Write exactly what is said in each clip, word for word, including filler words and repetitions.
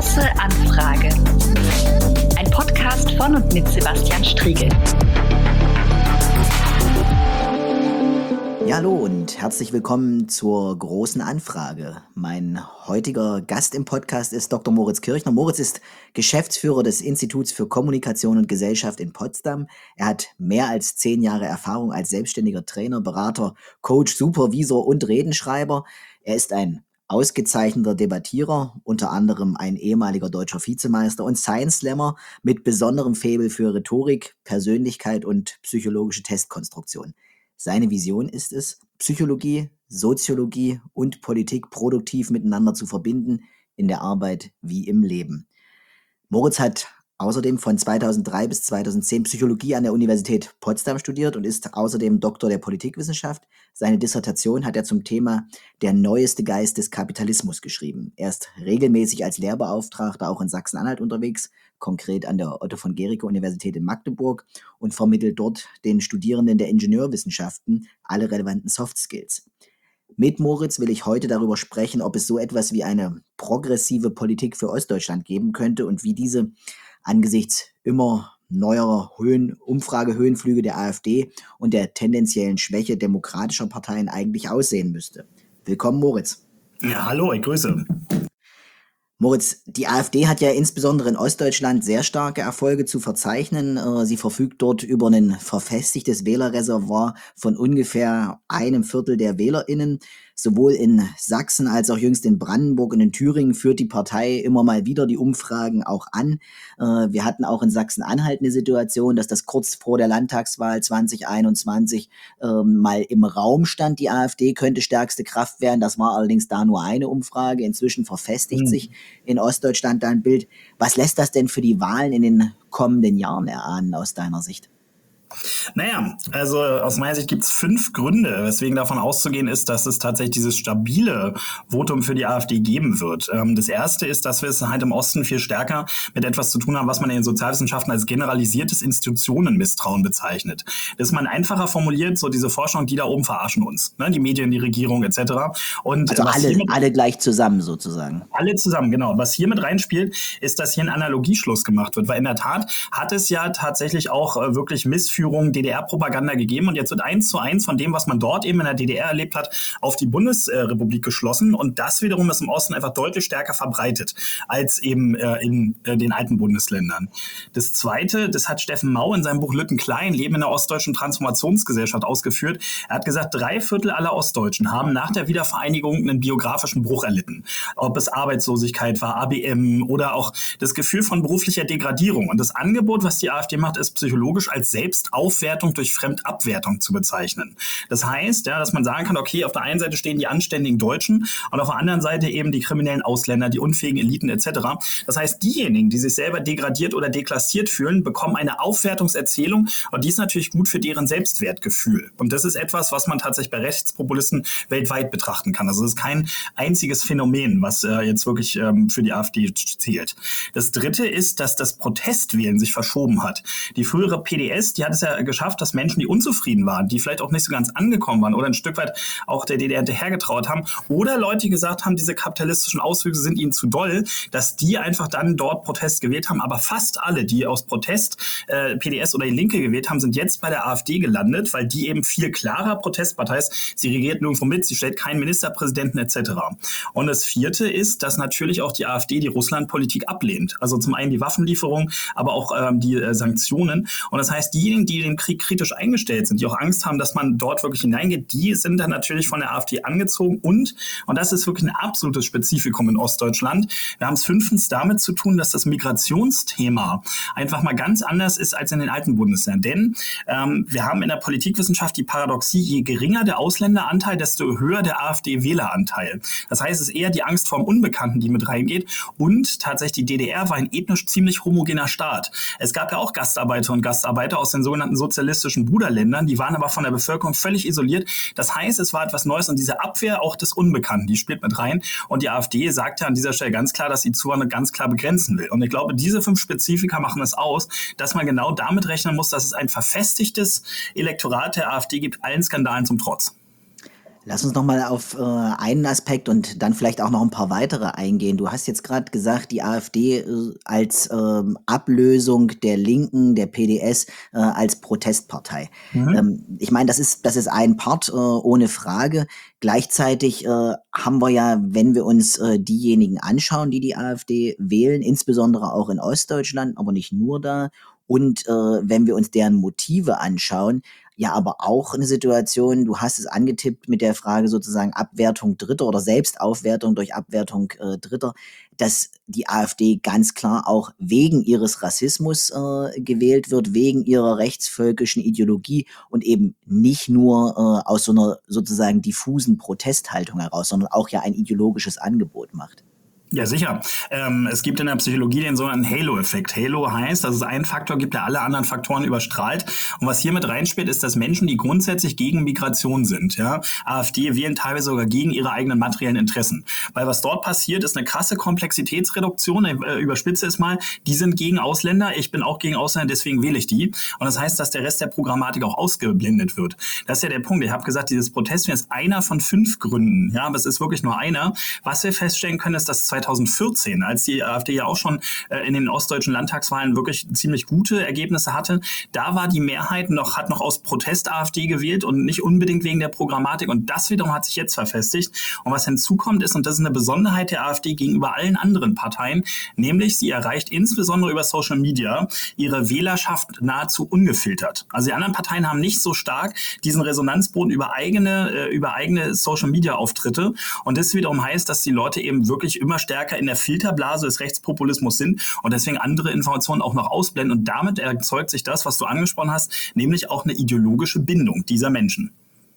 Große Anfrage. Ein Podcast von und mit Sebastian Striegel. Ja, hallo und herzlich willkommen zur Großen Anfrage. Mein heutiger Gast im Podcast ist Doktor Moritz Kirchner. Moritz ist Geschäftsführer des Instituts für Kommunikation und Gesellschaft in Potsdam. Er hat mehr als zehn Jahre Erfahrung als selbstständiger Trainer, Berater, Coach, Supervisor und Redenschreiber. Er ist ein ausgezeichneter Debattierer, unter anderem ein ehemaliger deutscher Vizemeister und Science Slammer mit besonderem Faible für Rhetorik, Persönlichkeit und psychologische Testkonstruktion. Seine Vision ist es, Psychologie, Soziologie und Politik produktiv miteinander zu verbinden, in der Arbeit wie im Leben. Moritz hat außerdem von zweitausenddrei bis zweitausendzehn Psychologie an der Universität Potsdam studiert und ist außerdem Doktor der Politikwissenschaft. Seine Dissertation hat er zum Thema Der neueste Geist des Kapitalismus geschrieben. Er ist regelmäßig als Lehrbeauftragter auch in Sachsen-Anhalt unterwegs, konkret an der Otto-von-Guericke-Universität in Magdeburg, und vermittelt dort den Studierenden der Ingenieurwissenschaften alle relevanten Soft Skills. Mit Moritz will ich heute darüber sprechen, ob es so etwas wie eine progressive Politik für Ostdeutschland geben könnte und wie diese angesichts immer neuerer Höhen, Umfragehöhenflüge der AfD und der tendenziellen Schwäche demokratischer Parteien eigentlich aussehen müsste. Willkommen, Moritz. Ja, hallo, ich grüße. Moritz, die AfD hat ja insbesondere in Ostdeutschland sehr starke Erfolge zu verzeichnen. Sie verfügt dort über ein verfestigtes Wählerreservoir von ungefähr einem Viertel der WählerInnen. Sowohl in Sachsen als auch jüngst in Brandenburg und in Thüringen führt die Partei immer mal wieder die Umfragen auch an. Wir hatten auch in Sachsen-Anhalt eine Situation, dass das kurz vor der Landtagswahl zwanzig einundzwanzig mal im Raum stand, die AfD könnte stärkste Kraft werden. Das war allerdings da nur eine Umfrage. Inzwischen verfestigt mhm. sich in Ostdeutschland da ein Bild. Was lässt das denn für die Wahlen in den kommenden Jahren erahnen aus deiner Sicht? Naja, also aus meiner Sicht gibt es fünf Gründe, weswegen davon auszugehen ist, dass es tatsächlich dieses stabile Votum für die AfD geben wird. Ähm, das erste ist, dass wir es halt im Osten viel stärker mit etwas zu tun haben, was man in den Sozialwissenschaften als generalisiertes Institutionenmisstrauen bezeichnet. Das ist man einfacher formuliert, so diese Forschung, die da oben verarschen uns, ne? Die Medien, die Regierung et cetera. Und also alle, mit, alle gleich zusammen sozusagen. Alle zusammen, genau. Was hier mit reinspielt, ist, dass hier ein Analogieschluss gemacht wird, weil in der Tat hat es ja tatsächlich auch äh, wirklich Missführung D D R-Propaganda gegeben und jetzt wird eins zu eins von dem, was man dort eben in der D D R erlebt hat, auf die Bundesrepublik geschlossen und das wiederum ist im Osten einfach deutlich stärker verbreitet als eben äh, in äh, den alten Bundesländern. Das Zweite, das hat Steffen Mau in seinem Buch Lütten-Klein, Leben in der ostdeutschen Transformationsgesellschaft ausgeführt. Er hat gesagt, drei Viertel aller Ostdeutschen haben nach der Wiedervereinigung einen biografischen Bruch erlitten. Ob es Arbeitslosigkeit war, A B M oder auch das Gefühl von beruflicher Degradierung. Und das Angebot, was die AfD macht, ist psychologisch als selbst Aufwertung durch Fremdabwertung zu bezeichnen. Das heißt, ja, dass man sagen kann, okay, auf der einen Seite stehen die anständigen Deutschen und auf der anderen Seite eben die kriminellen Ausländer, die unfähigen Eliten et cetera. Das heißt, diejenigen, die sich selber degradiert oder deklassiert fühlen, bekommen eine Aufwertungserzählung und die ist natürlich gut für deren Selbstwertgefühl. Und das ist etwas, was man tatsächlich bei Rechtspopulisten weltweit betrachten kann. Also es ist kein einziges Phänomen, was äh, jetzt wirklich ähm, für die AfD zählt. Das Dritte ist, dass das Protestwählen sich verschoben hat. Die frühere P D S, die hat es ja geschafft, dass Menschen, die unzufrieden waren, die vielleicht auch nicht so ganz angekommen waren oder ein Stück weit auch der D D R hinterhergetraut haben oder Leute, die gesagt haben, diese kapitalistischen Auswüchse sind ihnen zu doll, dass die einfach dann dort Protest gewählt haben. Aber fast alle, die aus Protest äh, P D S oder die Linke gewählt haben, sind jetzt bei der AfD gelandet, weil die eben viel klarer Protestpartei ist. Sie regiert nirgendwo mit, sie stellt keinen Ministerpräsidenten et cetera. Und das Vierte ist, dass natürlich auch die AfD die Russlandpolitik ablehnt. Also zum einen die Waffenlieferung, aber auch ähm, die äh, Sanktionen. Und das heißt, diejenigen, die den Krieg kritisch eingestellt sind, die auch Angst haben, dass man dort wirklich hineingeht, die sind dann natürlich von der AfD angezogen und, und das ist wirklich ein absolutes Spezifikum in Ostdeutschland, wir haben es fünftens damit zu tun, dass das Migrationsthema einfach mal ganz anders ist als in den alten Bundesländern. Denn ähm, wir haben in der Politikwissenschaft die Paradoxie, je geringer der Ausländeranteil, desto höher der AfD-Wähleranteil. Das heißt, es ist eher die Angst vor dem Unbekannten, die mit reingeht und tatsächlich die D D R war ein ethnisch ziemlich homogener Staat. Es gab ja auch Gastarbeiter und Gastarbeiter aus den sogenannten sozialistischen Bruderländern, die waren aber von der Bevölkerung völlig isoliert. Das heißt, es war etwas Neues und diese Abwehr auch des Unbekannten, die spielt mit rein. Und die AfD sagt ja an dieser Stelle ganz klar, dass sie Zuwanderung ganz klar begrenzen will. Und ich glaube, diese fünf Spezifika machen es aus, dass man genau damit rechnen muss, dass es ein verfestigtes Elektorat der AfD gibt, allen Skandalen zum Trotz. Lass uns noch mal auf äh, einen Aspekt und dann vielleicht auch noch ein paar weitere eingehen. Du hast jetzt gerade gesagt, die AfD äh, als ähm, Ablösung der Linken, der P D S, äh, als Protestpartei. Mhm. Ähm, ich meine, das ist, das ist ein Part, äh, ohne Frage. Gleichzeitig äh, haben wir ja, wenn wir uns äh, diejenigen anschauen, die die AfD wählen, insbesondere auch in Ostdeutschland, aber nicht nur da, und äh, wenn wir uns deren Motive anschauen, ja, aber auch eine Situation, du hast es angetippt mit der Frage sozusagen Abwertung Dritter oder Selbstaufwertung durch Abwertung äh, Dritter, dass die AfD ganz klar auch wegen ihres Rassismus äh, gewählt wird, wegen ihrer rechtsvölkischen Ideologie und eben nicht nur äh, aus so einer sozusagen diffusen Protesthaltung heraus, sondern auch ja ein ideologisches Angebot macht. Ja, sicher. Ähm, es gibt in der Psychologie den sogenannten Halo-Effekt. Halo heißt, dass es einen Faktor gibt, der alle anderen Faktoren überstrahlt. Und was hier mit reinspielt, ist, dass Menschen, die grundsätzlich gegen Migration sind, ja, AfD wählen teilweise sogar gegen ihre eigenen materiellen Interessen. Weil was dort passiert, ist eine krasse Komplexitätsreduktion. Ich äh, überspitze es mal. Die sind gegen Ausländer, ich bin auch gegen Ausländer, deswegen wähle ich die. Und das heißt, dass der Rest der Programmatik auch ausgeblendet wird. Das ist ja der Punkt. Ich habe gesagt, dieses Protest ist einer von fünf Gründen. Ja, aber es ist wirklich nur einer. Was wir feststellen können, ist, dass zweitausendvierzehn, als die AfD ja auch schon äh, in den ostdeutschen Landtagswahlen wirklich ziemlich gute Ergebnisse hatte, da war die Mehrheit noch, hat noch aus Protest AfD gewählt und nicht unbedingt wegen der Programmatik, und das wiederum hat sich jetzt verfestigt. Und was hinzukommt ist, und das ist eine Besonderheit der AfD gegenüber allen anderen Parteien, nämlich sie erreicht insbesondere über Social Media ihre Wählerschaft nahezu ungefiltert. Also die anderen Parteien haben nicht so stark diesen Resonanzboden über eigene, äh, über eigene Social Media Auftritte, und das wiederum heißt, dass die Leute eben wirklich immer stärker in der Filterblase des Rechtspopulismus sind und deswegen andere Informationen auch noch ausblenden, und damit erzeugt sich das, was du angesprochen hast, nämlich auch eine ideologische Bindung dieser Menschen.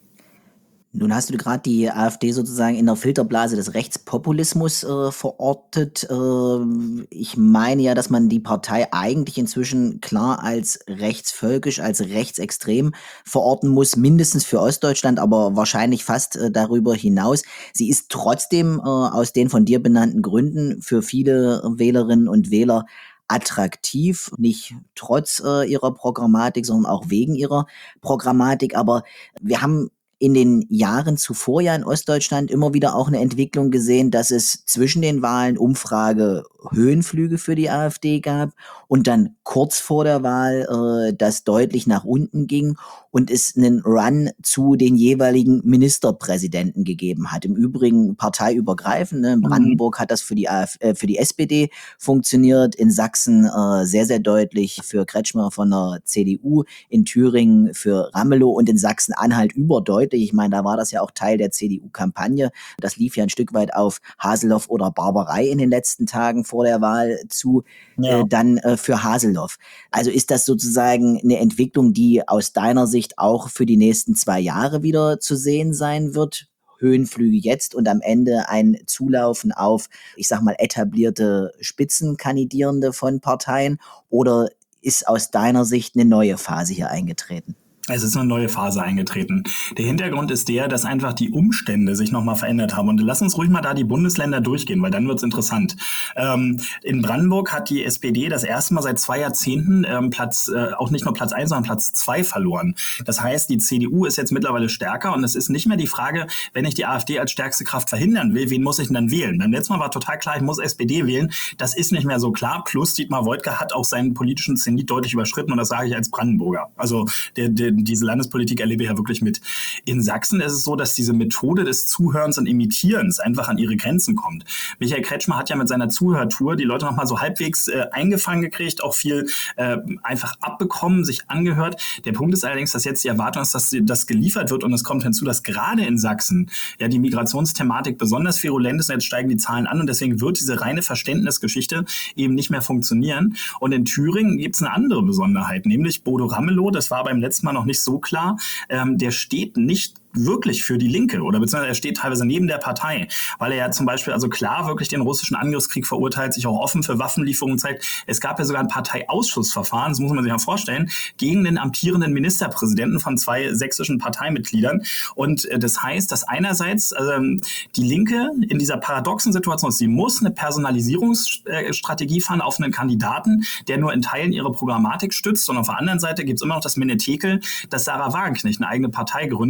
Nun hast du gerade die AfD sozusagen in der Filterblase des Rechtspopulismus äh, verortet. Äh, ich meine ja, dass man die Partei eigentlich inzwischen klar als rechtsvölkisch, als rechtsextrem verorten muss, mindestens für Ostdeutschland, aber wahrscheinlich fast äh, darüber hinaus. Sie ist trotzdem äh, aus den von dir benannten Gründen für viele Wählerinnen und Wähler attraktiv, nicht trotz äh, ihrer Programmatik, sondern auch wegen ihrer Programmatik. Aber wir haben in den Jahren zuvor ja in Ostdeutschland immer wieder auch eine Entwicklung gesehen, dass es zwischen den Wahlen Umfrage-Höhenflüge für die AfD gab und dann kurz vor der Wahl äh, das deutlich nach unten ging und es einen Run zu den jeweiligen Ministerpräsidenten gegeben hat. Im Übrigen parteiübergreifend. Ne? In Brandenburg hat das für die AfD, äh, für die S P D funktioniert, in Sachsen äh, sehr, sehr deutlich für Kretschmer von der C D U, in Thüringen für Ramelow und in Sachsen-Anhalt überdeutlich. Ich meine, da war das ja auch Teil der C D U-Kampagne. Das lief ja ein Stück weit auf Haseloff oder Barbarei in den letzten Tagen vor der Wahl zu, ja. äh, dann äh, für Haseloff. Also ist das sozusagen eine Entwicklung, die aus deiner Sicht auch für die nächsten zwei Jahre wieder zu sehen sein wird? Höhenflüge jetzt und am Ende ein Zulaufen auf, ich sag mal, etablierte Spitzenkandidierende von Parteien? Oder ist aus deiner Sicht eine neue Phase hier eingetreten? Es ist eine neue Phase eingetreten. Der Hintergrund ist der, dass einfach die Umstände sich nochmal verändert haben. Und lass uns ruhig mal da die Bundesländer durchgehen, weil dann wird's interessant. Ähm, in Brandenburg hat die S P D das erste Mal seit zwei Jahrzehnten ähm, Platz, äh, auch nicht nur Platz eins, sondern Platz zwei verloren. Das heißt, die C D U ist jetzt mittlerweile stärker, und es ist nicht mehr die Frage, wenn ich die AfD als stärkste Kraft verhindern will, wen muss ich denn dann wählen? Beim letzten Mal war total klar, ich muss S P D wählen. Das ist nicht mehr so klar. Plus Dietmar Woidke hat auch seinen politischen Zenit deutlich überschritten, und das sage ich als Brandenburger. Also der, der diese Landespolitik erlebe ich ja wirklich mit. In Sachsen ist es so, dass diese Methode des Zuhörens und Imitierens einfach an ihre Grenzen kommt. Michael Kretschmer hat ja mit seiner Zuhörtour die Leute nochmal so halbwegs äh, eingefangen gekriegt, auch viel äh, einfach abbekommen, sich angehört. Der Punkt ist allerdings, dass jetzt die Erwartung ist, dass das geliefert wird, und es kommt hinzu, dass gerade in Sachsen ja die Migrationsthematik besonders virulent ist, und jetzt steigen die Zahlen an, und deswegen wird diese reine Verständnisgeschichte eben nicht mehr funktionieren. Und in Thüringen gibt es eine andere Besonderheit, nämlich Bodo Ramelow, das war beim letzten Mal noch nicht so klar, ähm, der steht nicht wirklich für die Linke, oder beziehungsweise er steht teilweise neben der Partei, weil er ja zum Beispiel also klar wirklich den russischen Angriffskrieg verurteilt, sich auch offen für Waffenlieferungen zeigt. Es gab ja sogar ein Parteiausschussverfahren, das muss man sich mal vorstellen, gegen den amtierenden Ministerpräsidenten von zwei sächsischen Parteimitgliedern. Und äh, das heißt, dass einerseits ähm, die Linke in dieser paradoxen Situation ist, sie muss eine Personalisierungsstrategie fahren auf einen Kandidaten, der nur in Teilen ihre Programmatik stützt, und auf der anderen Seite gibt es immer noch das Menetekel, dass Sarah Wagenknecht eine eigene Partei gründet, und das wird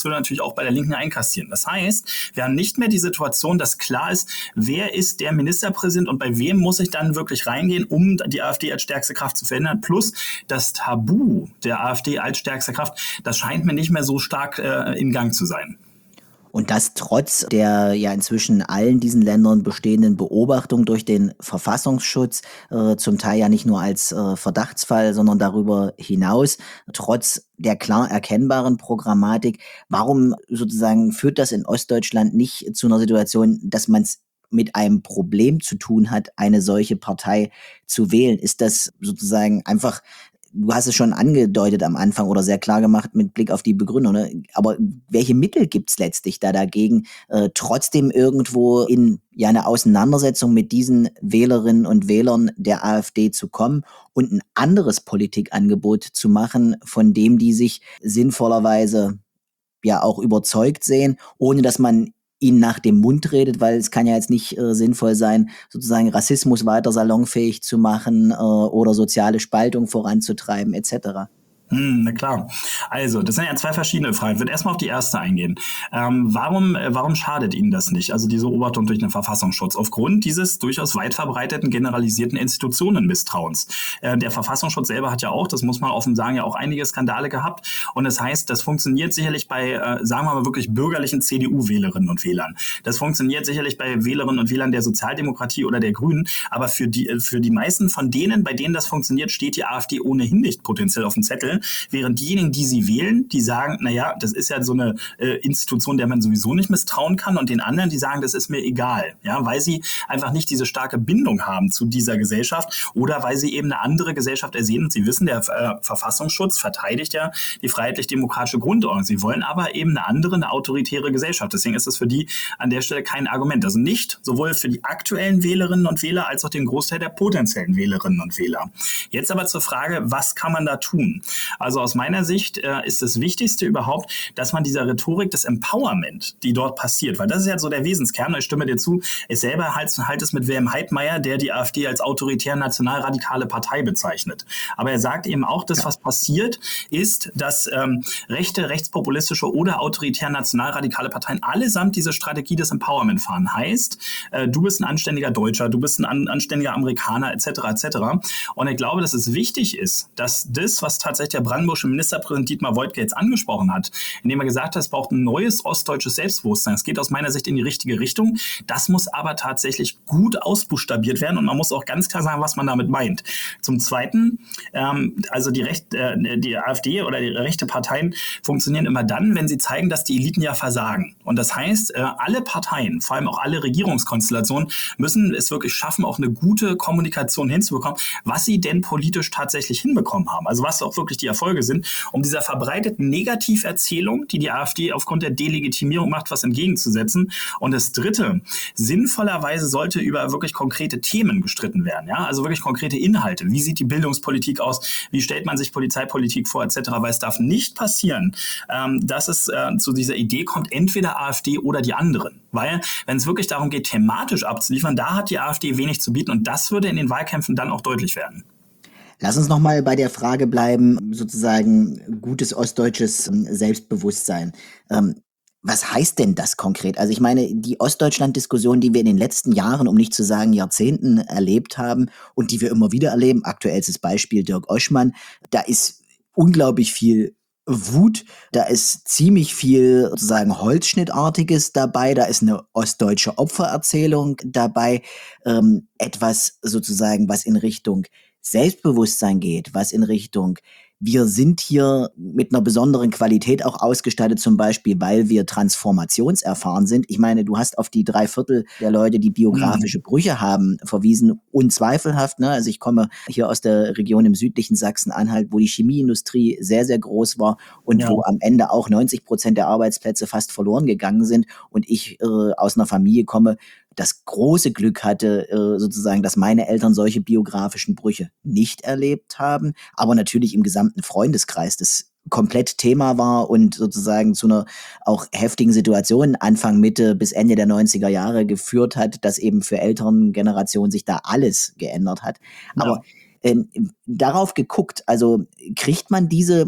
würde natürlich auch bei der Linken einkassieren. Das heißt, wir haben nicht mehr die Situation, dass klar ist, wer ist der Ministerpräsident und bei wem muss ich dann wirklich reingehen, um die AfD als stärkste Kraft zu verhindern. Plus das Tabu der AfD als stärkste Kraft, das scheint mir nicht mehr so stark äh, in Gang zu sein. Und das trotz der ja inzwischen allen diesen Ländern bestehenden Beobachtung durch den Verfassungsschutz, äh, zum Teil ja nicht nur als äh, Verdachtsfall, sondern darüber hinaus, trotz der klar erkennbaren Programmatik. Warum sozusagen führt das in Ostdeutschland nicht zu einer Situation, dass man es mit einem Problem zu tun hat, eine solche Partei zu wählen? Ist das sozusagen einfach, du hast es schon angedeutet am Anfang oder sehr klar gemacht mit Blick auf die Begründung, ne? Aber welche Mittel gibt's letztlich da dagegen, äh, trotzdem irgendwo in ja eine Auseinandersetzung mit diesen Wählerinnen und Wählern der AfD zu kommen und ein anderes Politikangebot zu machen, von dem die sich sinnvollerweise ja auch überzeugt sehen, ohne dass man ihnen nach dem Mund redet, weil es kann ja jetzt nicht äh, sinnvoll sein, sozusagen Rassismus weiter salonfähig zu machen äh, oder soziale Spaltung voranzutreiben et cetera. Hm, na klar. Also, das sind ja zwei verschiedene Fragen. Ich würde erstmal auf die erste eingehen. Ähm, warum, äh, warum schadet Ihnen das nicht? Also diese Beobachtung durch den Verfassungsschutz aufgrund dieses durchaus weit verbreiteten, generalisierten Institutionenmisstrauens. Äh, der Verfassungsschutz selber hat ja auch, das muss man offen sagen, ja auch einige Skandale gehabt. Und das heißt, das funktioniert sicherlich bei, äh, sagen wir mal wirklich bürgerlichen C D U-Wählerinnen und Wählern. Das funktioniert sicherlich bei Wählerinnen und Wählern der Sozialdemokratie oder der Grünen. Aber für die, für die meisten von denen, bei denen das funktioniert, steht die AfD ohnehin nicht potenziell auf dem Zettel. Während diejenigen, die sie wählen, die sagen, naja, das ist ja so eine äh, Institution, der man sowieso nicht misstrauen kann, und den anderen, die sagen, das ist mir egal, ja, weil sie einfach nicht diese starke Bindung haben zu dieser Gesellschaft oder weil sie eben eine andere Gesellschaft ersehen. Und sie wissen, der äh, Verfassungsschutz verteidigt ja die freiheitlich-demokratische Grundordnung. Sie wollen aber eben eine andere, eine autoritäre Gesellschaft. Deswegen ist das für die an der Stelle kein Argument. Also nicht sowohl für die aktuellen Wählerinnen und Wähler als auch den Großteil der potenziellen Wählerinnen und Wähler. Jetzt aber zur Frage, was kann man da tun? Also aus meiner Sicht äh, ist das Wichtigste überhaupt, dass man dieser Rhetorik des Empowerment, die dort passiert, weil das ist ja so der Wesenskern, ich stimme dir zu, ich selber halte halt es mit Wilhelm Heidmeier, der die AfD als autoritär nationalradikale Partei bezeichnet. Aber er sagt eben auch, dass was passiert ist, dass ähm, rechte, rechtspopulistische oder autoritär nationalradikale Parteien allesamt diese Strategie des Empowerment fahren. Heißt, äh, du bist ein anständiger Deutscher, du bist ein an, anständiger Amerikaner et cetera et cetera. Und ich glaube, dass es wichtig ist, dass das, was tatsächlich der brandenburgische Ministerpräsident Dietmar Woidke jetzt angesprochen hat, indem er gesagt hat, es braucht ein neues ostdeutsches Selbstbewusstsein. Es geht aus meiner Sicht in die richtige Richtung. Das muss aber tatsächlich gut ausbuchstabiert werden und man muss auch ganz klar sagen, was man damit meint. Zum Zweiten, ähm, also die, Recht, äh, die AfD oder die rechte Parteien funktionieren immer dann, wenn sie zeigen, dass die Eliten ja versagen. Und das heißt, äh, alle Parteien, vor allem auch alle Regierungskonstellationen, müssen es wirklich schaffen, auch eine gute Kommunikation hinzubekommen, was sie denn politisch tatsächlich hinbekommen haben. Also was auch wirklich die Erfolge sind, um dieser verbreiteten Negativerzählung, die die AfD aufgrund der Delegitimierung macht, was entgegenzusetzen. Und das Dritte, sinnvollerweise sollte über wirklich konkrete Themen gestritten werden. Ja? Also wirklich konkrete Inhalte. Wie sieht die Bildungspolitik aus? Wie stellt man sich Polizeipolitik vor, et cetera. Weil es darf nicht passieren, ähm, dass es äh, zu dieser Idee kommt, entweder AfD oder die anderen. Weil, wenn es wirklich darum geht, thematisch abzuliefern, da hat die AfD wenig zu bieten und das würde in den Wahlkämpfen dann auch deutlich werden. Lass uns nochmal bei der Frage bleiben, sozusagen gutes ostdeutsches Selbstbewusstsein. Ähm, was heißt denn das konkret? Also ich meine, die Ostdeutschland-Diskussion, die wir in den letzten Jahren, um nicht zu sagen Jahrzehnten, erlebt haben und die wir immer wieder erleben, aktuellstes Beispiel Dirk Oschmann, da ist unglaublich viel Wut, da ist ziemlich viel sozusagen Holzschnittartiges dabei, da ist eine ostdeutsche Opfererzählung dabei, ähm, etwas sozusagen, was in Richtung Selbstbewusstsein geht, was in Richtung, wir sind hier mit einer besonderen Qualität auch ausgestattet, zum Beispiel, weil wir transformationserfahren sind. Ich meine, du hast auf die drei Viertel der Leute, die biografische Brüche haben, verwiesen, unzweifelhaft. Ne? Also ich komme hier aus der Region im südlichen Sachsen-Anhalt, wo die Chemieindustrie sehr, sehr groß war und ja. wo am Ende auch neunzig Prozent der Arbeitsplätze fast verloren gegangen sind. Und ich äh, aus einer Familie komme, das große Glück hatte, äh, sozusagen, dass meine Eltern solche biografischen Brüche nicht erlebt haben, aber natürlich im gesamten Freundeskreis das komplett Thema war und sozusagen zu einer auch heftigen Situation Anfang, Mitte bis Ende der neunziger Jahre geführt hat, dass eben für älteren Generationen sich da alles geändert hat. Ja. Aber ähm, darauf geguckt, also kriegt man diese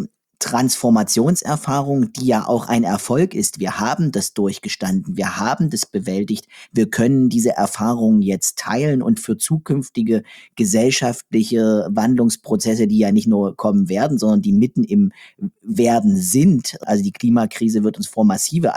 Transformationserfahrung, die ja auch ein Erfolg ist. Wir haben das durchgestanden, wir haben das bewältigt. Wir können diese Erfahrungen jetzt teilen und für zukünftige gesellschaftliche Wandlungsprozesse, die ja nicht nur kommen werden, sondern die mitten im Werden sind. Also die Klimakrise wird uns vor massive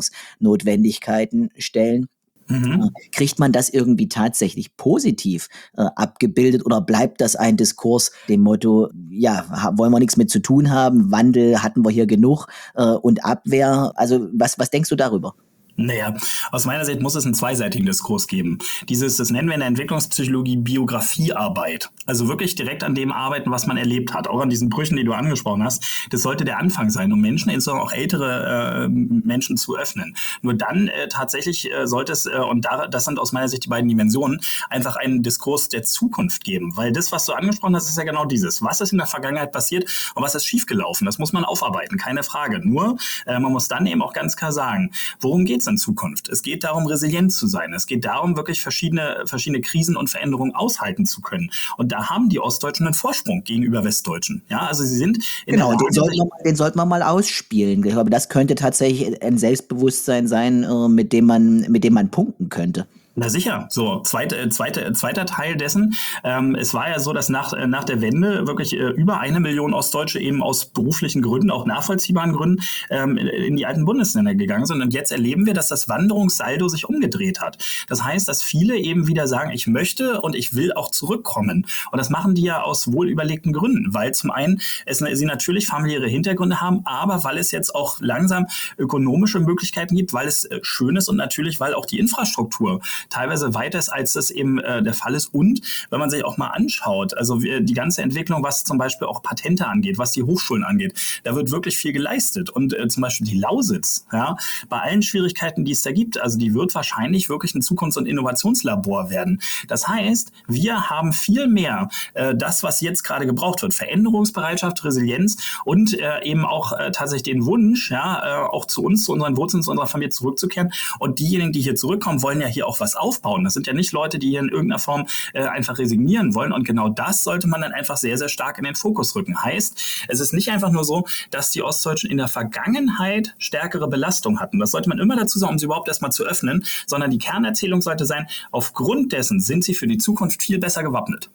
Anpassungsnotwendigkeiten stellen. Mhm. Kriegt man das irgendwie tatsächlich positiv äh, abgebildet oder bleibt das ein Diskurs dem Motto, ja, ha- wollen wir nichts mit zu tun haben, Wandel hatten wir hier genug äh, und Abwehr? Also was, was denkst du darüber? Naja, aus meiner Sicht muss es einen zweiseitigen Diskurs geben. Dieses, das nennen wir in der Entwicklungspsychologie Biografiearbeit. Also wirklich direkt an dem arbeiten, was man erlebt hat. Auch an diesen Brüchen, die du angesprochen hast. Das sollte der Anfang sein, um Menschen, insbesondere auch ältere äh, Menschen zu öffnen. Nur dann äh, tatsächlich äh, sollte es, äh, und da, das sind aus meiner Sicht die beiden Dimensionen, einfach einen Diskurs der Zukunft geben. Weil das, was du angesprochen hast, ist ja genau dieses. Was ist in der Vergangenheit passiert und was ist schiefgelaufen? Das muss man aufarbeiten, keine Frage. Nur, äh, man muss dann eben auch ganz klar sagen, worum geht's in Zukunft? Es geht darum, resilient zu sein. Es geht darum, wirklich verschiedene, verschiedene Krisen und Veränderungen aushalten zu können. Und da haben die Ostdeutschen einen Vorsprung gegenüber Westdeutschen. Ja, also sie sind in Genau, der Lage, den sollten, wir, den sollten wir mal ausspielen. Ich glaube, das könnte tatsächlich ein Selbstbewusstsein sein, äh, mit dem man, mit dem man punkten könnte. Na sicher, so, zweite, zweite, zweiter Teil dessen, ähm, es war ja so, dass nach, äh, nach der Wende wirklich äh, über eine Million Ostdeutsche eben aus beruflichen Gründen, auch nachvollziehbaren Gründen, ähm, in, in die alten Bundesländer gegangen sind. Und jetzt erleben wir, dass das Wanderungssaldo sich umgedreht hat. Das heißt, dass viele eben wieder sagen, ich möchte und ich will auch zurückkommen. Und das machen die ja aus wohlüberlegten Gründen, weil zum einen es, sie natürlich familiäre Hintergründe haben, aber weil es jetzt auch langsam ökonomische Möglichkeiten gibt, weil es äh, schön ist und natürlich, weil auch die Infrastruktur teilweise weiter ist, als das eben äh, der Fall ist. Und wenn man sich auch mal anschaut, also wir, die ganze Entwicklung, was zum Beispiel auch Patente angeht, was die Hochschulen angeht, da wird wirklich viel geleistet. Und äh, zum Beispiel die Lausitz, ja, bei allen Schwierigkeiten, die es da gibt, also die wird wahrscheinlich wirklich ein Zukunfts- und Innovationslabor werden. Das heißt, wir haben viel mehr äh, das, was jetzt gerade gebraucht wird. Veränderungsbereitschaft, Resilienz und äh, eben auch äh, tatsächlich den Wunsch, ja, äh, auch zu uns, zu unseren Wurzeln, zu unserer Familie zurückzukehren. Und diejenigen, die hier zurückkommen, wollen ja hier auch was aufbauen. Das sind ja nicht Leute, die hier in irgendeiner Form äh, einfach resignieren wollen. Und genau das sollte man dann einfach sehr, sehr stark in den Fokus rücken. Heißt, es ist nicht einfach nur so, dass die Ostdeutschen in der Vergangenheit stärkere Belastung hatten. Das sollte man immer dazu sagen, um sie überhaupt erstmal zu öffnen, sondern die Kernerzählung sollte sein, aufgrund dessen sind sie für die Zukunft viel besser gewappnet.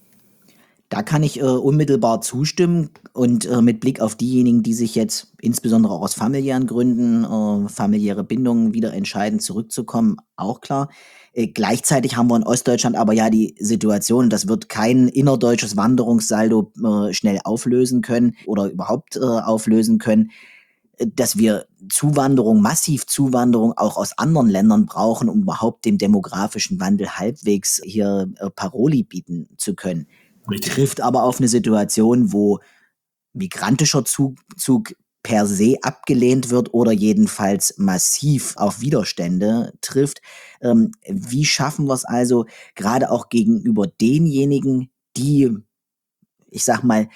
Da kann ich äh, unmittelbar zustimmen und äh, mit Blick auf diejenigen, die sich jetzt insbesondere auch aus familiären Gründen, äh, familiäre Bindungen wieder entscheiden, zurückzukommen, auch klar. Äh, gleichzeitig haben wir in Ostdeutschland aber ja die Situation, das wird kein innerdeutsches Wanderungssaldo äh, schnell auflösen können oder überhaupt äh, auflösen können, äh, dass wir Zuwanderung, massiv Zuwanderung auch aus anderen Ländern brauchen, um überhaupt dem demografischen Wandel halbwegs hier äh, Paroli bieten zu können. Richtig. Trifft aber auf eine Situation, wo migrantischer Zuzug per se abgelehnt wird oder jedenfalls massiv auf Widerstände trifft. Ähm, wie schaffen wir es also, gerade auch gegenüber denjenigen, die, ich sag mal,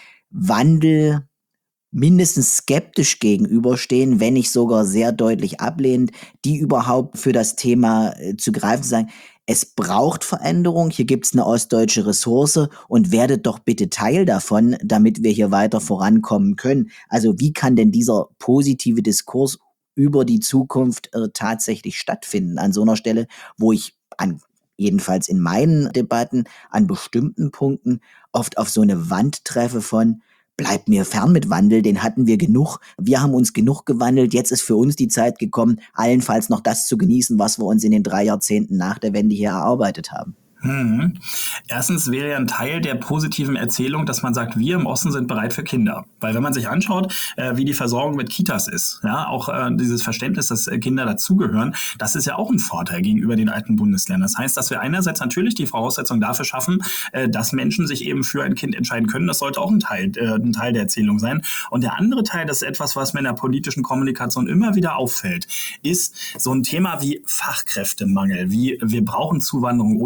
Wandel mindestens skeptisch gegenüberstehen, wenn nicht sogar sehr deutlich ablehnend, die überhaupt für das Thema äh, zu greifen, zu sagen, es braucht Veränderung, hier gibt es eine ostdeutsche Ressource und werdet doch bitte Teil davon, damit wir hier weiter vorankommen können. Also wie kann denn dieser positive Diskurs über die Zukunft äh, tatsächlich stattfinden an so einer Stelle, wo ich an jedenfalls in meinen Debatten an bestimmten Punkten oft auf so eine Wand treffe von bleibt mir fern mit Wandel, den hatten wir genug. Wir haben uns genug gewandelt. Jetzt ist für uns die Zeit gekommen, allenfalls noch das zu genießen, was wir uns in den drei Jahrzehnten nach der Wende hier erarbeitet haben. Hm. Erstens wäre ja ein Teil der positiven Erzählung, dass man sagt, wir im Osten sind bereit für Kinder. Weil wenn man sich anschaut, äh, wie die Versorgung mit Kitas ist, ja, auch äh, dieses Verständnis, dass äh, Kinder dazugehören, das ist ja auch ein Vorteil gegenüber den alten Bundesländern. Das heißt, dass wir einerseits natürlich die Voraussetzung dafür schaffen, äh, dass Menschen sich eben für ein Kind entscheiden können. Das sollte auch ein Teil, äh, ein Teil der Erzählung sein. Und der andere Teil, das ist etwas, was mir in der politischen Kommunikation immer wieder auffällt, ist so ein Thema wie Fachkräftemangel, wie wir brauchen Zuwanderung oder auch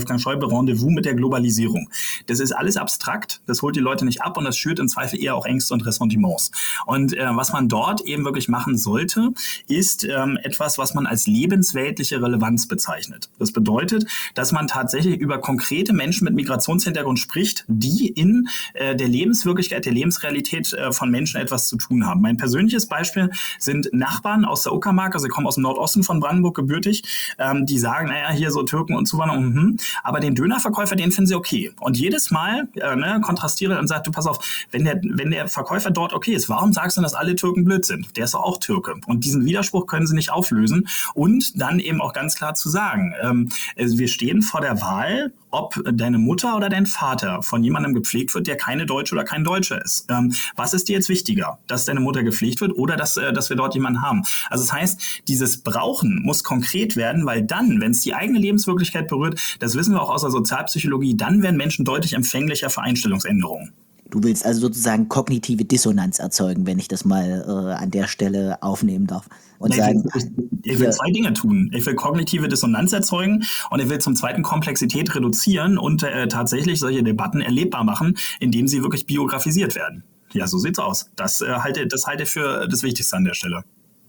Wolfgang Schäuble, Rendezvous mit der Globalisierung. Das ist alles abstrakt, das holt die Leute nicht ab und das schürt im Zweifel eher auch Ängste und Ressentiments. Und äh, was man dort eben wirklich machen sollte, ist ähm, etwas, was man als lebensweltliche Relevanz bezeichnet. Das bedeutet, dass man tatsächlich über konkrete Menschen mit Migrationshintergrund spricht, die in äh, der Lebenswirklichkeit, der Lebensrealität äh, von Menschen etwas zu tun haben. Mein persönliches Beispiel sind Nachbarn aus der Uckermark, also sie kommen aus dem Nordosten von Brandenburg gebürtig, ähm, die sagen, naja, hier so Türken und Zuwanderung, mhm. aber den Dönerverkäufer, den finden sie okay. Und jedes Mal äh, ne, kontrastiere und sagt, du pass auf, wenn der, wenn der Verkäufer dort okay ist, warum sagst du, dass alle Türken blöd sind? Der ist doch auch Türke. Und diesen Widerspruch können sie nicht auflösen. Und dann eben auch ganz klar zu sagen, ähm, also wir stehen vor der Wahl, ob deine Mutter oder dein Vater von jemandem gepflegt wird, der keine Deutsche oder kein Deutscher ist. Ähm, was ist dir jetzt wichtiger? Dass deine Mutter gepflegt wird oder dass, äh, dass wir dort jemanden haben? Also das heißt, dieses Brauchen muss konkret werden, weil dann, wenn es die eigene Lebenswirklichkeit berührt, das wissen wir auch aus der Sozialpsychologie, dann werden Menschen deutlich empfänglicher für Einstellungsänderungen. Du willst also sozusagen kognitive Dissonanz erzeugen, wenn ich das mal äh, an der Stelle aufnehmen darf. Und nee, sagen, ich, ich, ich will zwei Dinge tun. Ich will kognitive Dissonanz erzeugen und ich will zum Zweiten Komplexität reduzieren und äh, tatsächlich solche Debatten erlebbar machen, indem sie wirklich biografisiert werden. Ja, so sieht's aus. Das äh, halte das halte ich für das Wichtigste an der Stelle.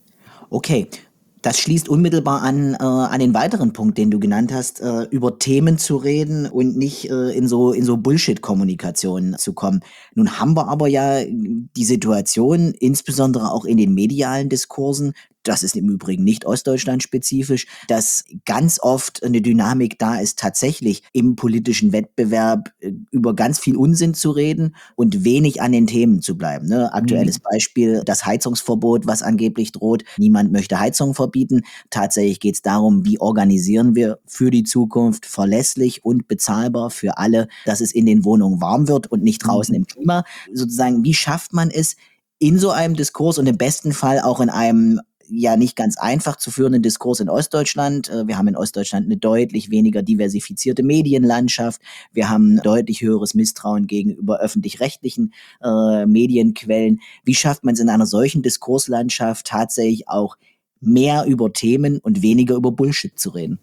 Okay. Das schließt unmittelbar an, äh, an den weiteren Punkt, den du genannt hast, äh, über Themen zu reden und nicht äh, in so, in so Bullshit-Kommunikation zu kommen. Nun haben wir aber ja die Situation, insbesondere auch in den medialen Diskursen, das ist im Übrigen nicht ostdeutschland-spezifisch, dass ganz oft eine Dynamik da ist, tatsächlich im politischen Wettbewerb äh, über ganz viel Unsinn zu reden und wenig an den Themen zu bleiben. Ne? Aktuelles mhm. Beispiel, das Heizungsverbot, was angeblich droht. Niemand möchte Heizung verbieten. Tatsächlich geht es darum, wie organisieren wir für die Zukunft verlässlich und bezahlbar für alle, dass es in den Wohnungen warm wird und nicht draußen mhm. im Klima. Sozusagen, wie schafft man es, in so einem Diskurs und im besten Fall auch in einem ja nicht ganz einfach zu führenden Diskurs in Ostdeutschland. Wir haben in Ostdeutschland eine deutlich weniger diversifizierte Medienlandschaft. Wir haben deutlich höheres Misstrauen gegenüber öffentlich-rechtlichen äh, Medienquellen. Wie schafft man es in einer solchen Diskurslandschaft tatsächlich auch mehr über Themen und weniger über Bullshit zu reden?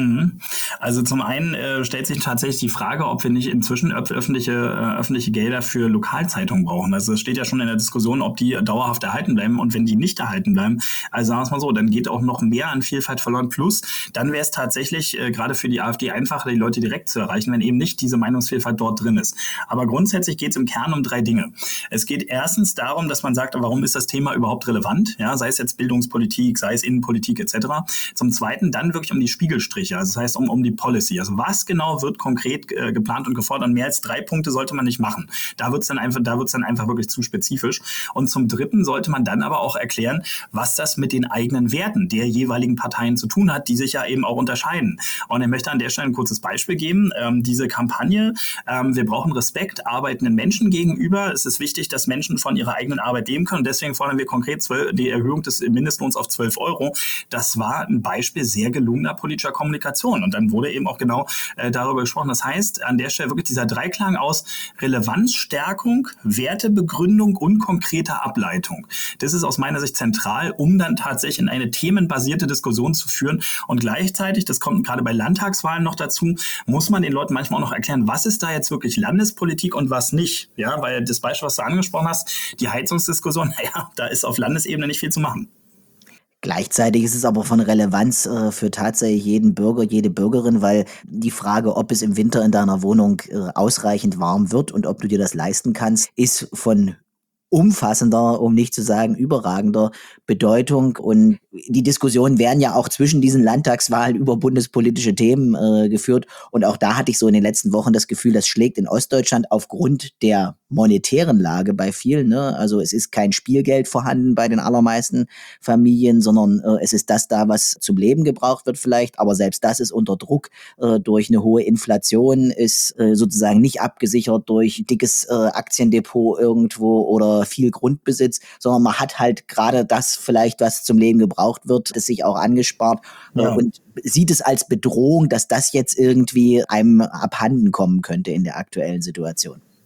Also zum einen äh, stellt sich tatsächlich die Frage, ob wir nicht inzwischen öf- öffentliche, äh, öffentliche Gelder für Lokalzeitungen brauchen. Also es steht ja schon in der Diskussion, ob die dauerhaft erhalten bleiben, und wenn die nicht erhalten bleiben, also sagen wir es mal so, dann geht auch noch mehr an Vielfalt verloren. Plus, dann wäre es tatsächlich äh, gerade für die AfD einfacher, die Leute direkt zu erreichen, wenn eben nicht diese Meinungsvielfalt dort drin ist. Aber grundsätzlich geht es im Kern um drei Dinge. Es geht erstens darum, dass man sagt, warum ist das Thema überhaupt relevant? Ja, sei es jetzt Bildungspolitik, sei es Innenpolitik et cetera. Zum Zweiten dann wirklich um die Spiegelstriche. Also das heißt um, um die Policy. Also was genau wird konkret äh, geplant und gefordert? Und mehr als drei Punkte sollte man nicht machen. Da wird es dann einfach, da wird's dann einfach wirklich zu spezifisch. Und zum Dritten sollte man dann aber auch erklären, was das mit den eigenen Werten der jeweiligen Parteien zu tun hat, die sich ja eben auch unterscheiden. Und ich möchte an der Stelle ein kurzes Beispiel geben. Ähm, diese Kampagne, ähm, wir brauchen Respekt arbeitenden Menschen gegenüber. Es ist wichtig, dass Menschen von ihrer eigenen Arbeit leben können. Und deswegen fordern wir konkret zwölf, die Erhöhung des Mindestlohns auf zwölf Euro. Das war ein Beispiel sehr gelungener politischer Kommunikation. Und dann wurde eben auch genau äh, darüber gesprochen. Das heißt, an der Stelle wirklich dieser Dreiklang aus Relevanzstärkung, Wertebegründung und konkreter Ableitung. Das ist aus meiner Sicht zentral, um dann tatsächlich in eine themenbasierte Diskussion zu führen. Und gleichzeitig, das kommt gerade bei Landtagswahlen noch dazu, muss man den Leuten manchmal auch noch erklären, was ist da jetzt wirklich Landespolitik und was nicht. Ja, weil das Beispiel, was du angesprochen hast, die Heizungsdiskussion, naja, da ist auf Landesebene nicht viel zu machen. Gleichzeitig ist es aber von Relevanz äh, für tatsächlich jeden Bürger, jede Bürgerin, weil die Frage, ob es im Winter in deiner Wohnung äh, ausreichend warm wird und ob du dir das leisten kannst, ist von umfassender, um nicht zu sagen überragender Bedeutung. Und die Diskussionen werden ja auch zwischen diesen Landtagswahlen über bundespolitische Themen äh, geführt. Und auch da hatte ich so in den letzten Wochen das Gefühl, das schlägt in Ostdeutschland aufgrund der monetären Lage bei vielen. Ne? Also es ist kein Spielgeld vorhanden bei den allermeisten Familien, sondern äh, es ist das da, was zum Leben gebraucht wird vielleicht. Aber selbst das ist unter Druck äh, durch eine hohe Inflation, ist äh, sozusagen nicht abgesichert durch dickes äh, Aktiendepot irgendwo oder viel Grundbesitz, sondern man hat halt gerade das vielleicht, was zum Leben gebraucht wird, das sich auch angespart ja. äh, und sieht es als Bedrohung, dass das jetzt irgendwie einem abhanden kommen könnte in der aktuellen Situation.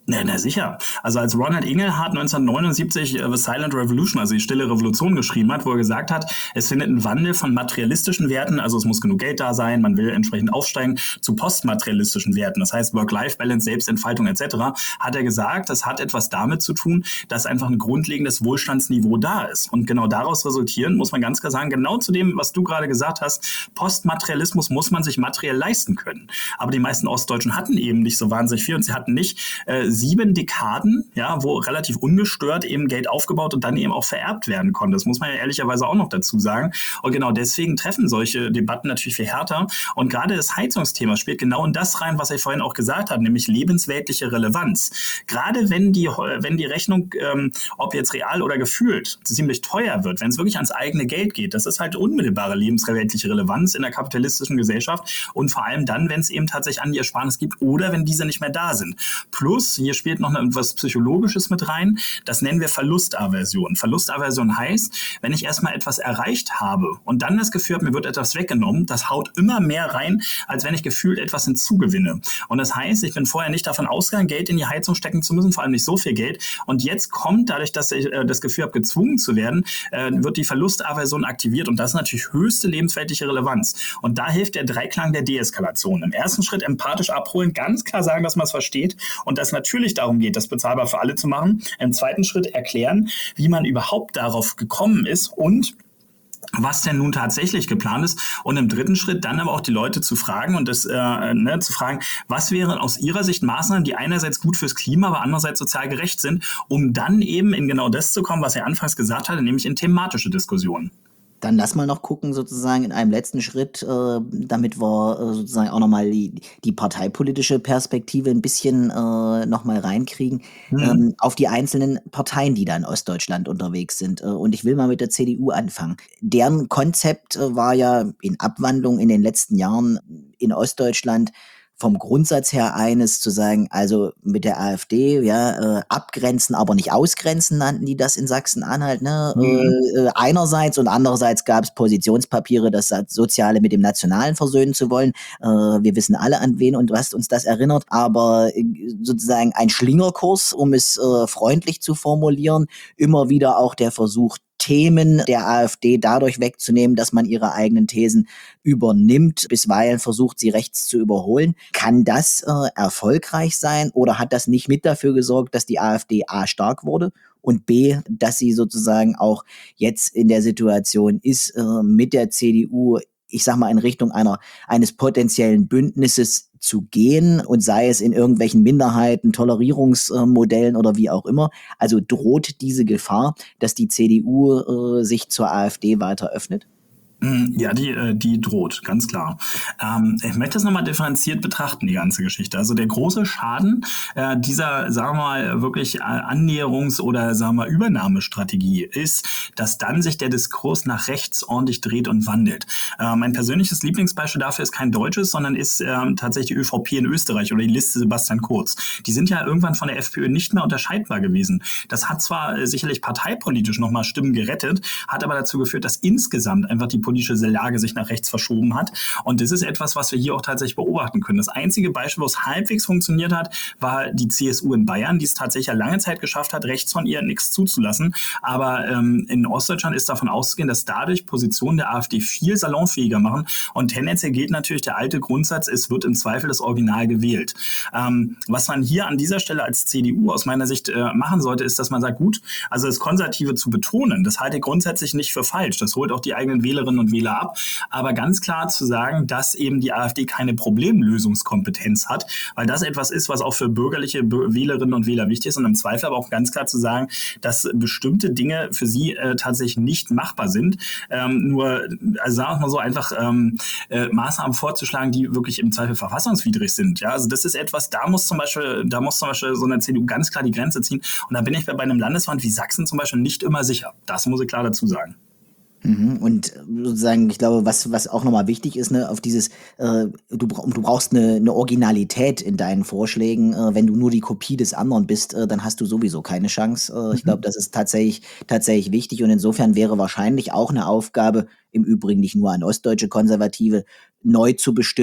Na, na sicher. Also als Ronald Inglehart neunzehnhundertneunundsiebzig äh, The Silent Revolution, also die Stille Revolution geschrieben hat, wo er gesagt hat, es findet ein Wandel von materialistischen Werten, also es muss genug Geld da sein, man will entsprechend aufsteigen, zu postmaterialistischen Werten, das heißt Work-Life-Balance, Selbstentfaltung et cetera, hat er gesagt, das hat etwas damit zu tun, dass einfach ein grundlegendes Wohlstandsniveau da ist. Und genau daraus resultieren, muss man ganz klar sagen, genau zu dem, was du gerade gesagt hast, Postmaterialismus muss man sich materiell leisten können. Aber die meisten Ostdeutschen hatten eben nicht so wahnsinnig viel und sie hatten nicht äh, sieben Dekaden, ja, wo relativ ungestört eben Geld aufgebaut und dann eben auch vererbt werden konnte. Das muss man ja ehrlicherweise auch noch dazu sagen. Und genau deswegen treffen solche Debatten natürlich viel härter. Und gerade das Heizungsthema spielt genau in das rein, was ich vorhin auch gesagt habe, nämlich lebensweltliche Relevanz. Gerade wenn die, wenn die Rechnung, ähm, ob jetzt real oder gefühlt, ziemlich teuer wird, wenn es wirklich ans eigene Geld geht, das ist halt unmittelbare lebensweltliche Relevanz in der kapitalistischen Gesellschaft und vor allem dann, wenn es eben tatsächlich an die Ersparnis gibt oder wenn diese nicht mehr da sind. Plus, hier spielt noch etwas Psychologisches mit rein. Das nennen wir Verlustaversion. Verlustaversion heißt, wenn ich erstmal etwas erreicht habe und dann das Gefühl habe, mir wird etwas weggenommen, das haut immer mehr rein, als wenn ich gefühlt etwas hinzugewinne. Und das heißt, ich bin vorher nicht davon ausgegangen, Geld in die Heizung stecken zu müssen, vor allem nicht so viel Geld. Und jetzt kommt, dadurch, dass ich äh, das Gefühl habe, gezwungen zu werden, äh, wird die Verlustaversion aktiviert. Und das ist natürlich höchste lebensweltliche Relevanz. Und da hilft der Dreiklang der Deeskalation. Im ersten Schritt empathisch abholen, ganz klar sagen, dass man es versteht und dass natürlich darum geht, das bezahlbar für alle zu machen. Im zweiten Schritt erklären, wie man überhaupt darauf gekommen ist und was denn nun tatsächlich geplant ist. Und im dritten Schritt dann aber auch die Leute zu fragen und das äh, ne, zu fragen, was wären aus ihrer Sicht Maßnahmen, die einerseits gut fürs Klima, aber andererseits sozial gerecht sind, um dann eben in genau das zu kommen, was er anfangs gesagt hatte, nämlich in thematische Diskussionen. Dann lass mal noch gucken, sozusagen in einem letzten Schritt, äh, damit wir äh, sozusagen auch nochmal die, die parteipolitische Perspektive ein bisschen äh, nochmal reinkriegen, mhm. ähm, auf die einzelnen Parteien, die da in Ostdeutschland unterwegs sind. Äh, und ich will mal mit der C D U anfangen. Deren Konzept äh, war ja in Abwandlung in den letzten Jahren in Ostdeutschland vom Grundsatz her eines zu sagen, also mit der AfD, ja, äh, abgrenzen, aber nicht ausgrenzen, nannten die das in Sachsen-Anhalt, ne? Mhm. Äh, einerseits und andererseits gab es Positionspapiere, das Soziale mit dem Nationalen versöhnen zu wollen. Äh, wir wissen alle, an wen und was uns das erinnert, aber äh, sozusagen ein Schlingerkurs, um es äh, freundlich zu formulieren, immer wieder auch der Versuch, Themen der AfD dadurch wegzunehmen, dass man ihre eigenen Thesen übernimmt, bisweilen versucht, sie rechts zu überholen. Kann das äh, erfolgreich sein oder hat das nicht mit dafür gesorgt, dass die AfD A stark wurde und B, dass sie sozusagen auch jetzt in der Situation ist, äh, mit der C D U, ich sag mal, in Richtung einer eines potenziellen Bündnisses zu gehen und sei es in irgendwelchen Minderheiten, Tolerierungsmodellen äh, oder wie auch immer. Also droht diese Gefahr, dass die C D U äh, sich zur AfD weiter öffnet? Ja, die, die droht, ganz klar. Ähm, ich möchte das nochmal differenziert betrachten, die ganze Geschichte. Also der große Schaden äh, dieser, sagen wir mal, wirklich Annäherungs- oder, sagen wir mal, Übernahmestrategie ist, dass dann sich der Diskurs nach rechts ordentlich dreht und wandelt. Äh, mein persönliches Lieblingsbeispiel dafür ist kein deutsches, sondern ist äh, tatsächlich die ÖVP in Österreich oder die Liste Sebastian Kurz. Die sind ja irgendwann von der FPÖ nicht mehr unterscheidbar gewesen. Das hat zwar äh, sicherlich parteipolitisch nochmal Stimmen gerettet, hat aber dazu geführt, dass insgesamt einfach die politische Lage sich nach rechts verschoben hat. Und das ist etwas, was wir hier auch tatsächlich beobachten können. Das einzige Beispiel, wo es halbwegs funktioniert hat, war die C S U in Bayern, die es tatsächlich ja lange Zeit geschafft hat, rechts von ihr nichts zuzulassen. Aber ähm, in Ostdeutschland ist davon auszugehen, dass dadurch Positionen der AfD viel salonfähiger machen. Und tendenziell gilt natürlich der alte Grundsatz, es wird im Zweifel das Original gewählt. Ähm, was man hier an dieser Stelle als C D U aus meiner Sicht äh, machen sollte, ist, dass man sagt, gut, also das Konservative zu betonen, das halte ich grundsätzlich nicht für falsch. Das holt auch die eigenen Wählerinnen und Wähler ab. Aber ganz klar zu sagen, dass eben die AfD keine Problemlösungskompetenz hat, weil das etwas ist, was auch für bürgerliche Wählerinnen und Wähler wichtig ist und im Zweifel aber auch ganz klar zu sagen, dass bestimmte Dinge für sie äh, tatsächlich nicht machbar sind. Ähm, nur, also sagen wir mal so, einfach ähm, äh, Maßnahmen vorzuschlagen, die wirklich im Zweifel verfassungswidrig sind. Ja, also das ist etwas, da muss zum Beispiel, da muss zum Beispiel so eine C D U ganz klar die Grenze ziehen. Und da bin ich bei einem Landesverband wie Sachsen zum Beispiel nicht immer sicher. Das muss ich klar dazu sagen. Und sozusagen, ich glaube, was, was auch nochmal wichtig ist, ne, auf dieses, äh, du, du brauchst eine, eine Originalität in deinen Vorschlägen. Äh, wenn du nur die Kopie des anderen bist, äh, dann hast du sowieso keine Chance. Äh, mhm. Ich glaube, das ist tatsächlich, tatsächlich wichtig und insofern wäre wahrscheinlich auch eine Aufgabe, im Übrigen nicht nur an ostdeutsche Konservative, neu zu bestimmen,